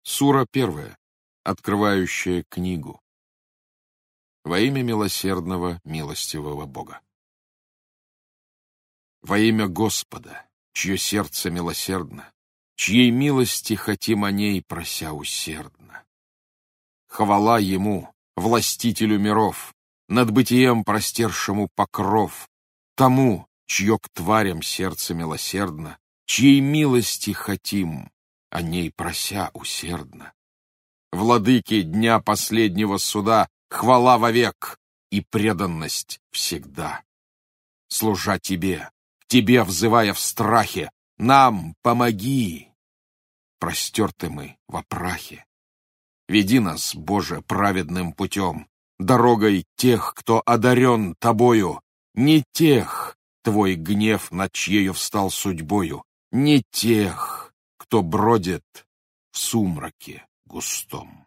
Сура 1, открывающая книгу. Во имя милосердного, милостивого Бога. Во имя Господа, чье сердце милосердно, чьей милости хотим о ней, прося усердно. Хвала Ему, властителю миров, над бытием простершему покров, тому, чье к тварям сердце милосердно, чьей милости хотим, о ней прося усердно. Владыке дня последнего суда хвала вовек и преданность всегда. Служа Тебе, к Тебе взывая в страхе, нам помоги. Простерты мы во прахе. Веди нас, Боже, праведным путем, дорогой тех, кто одарен Тобою, не тех, Твой гнев над чьею встал судьбою, не тех, кто бродит в сумраке густом.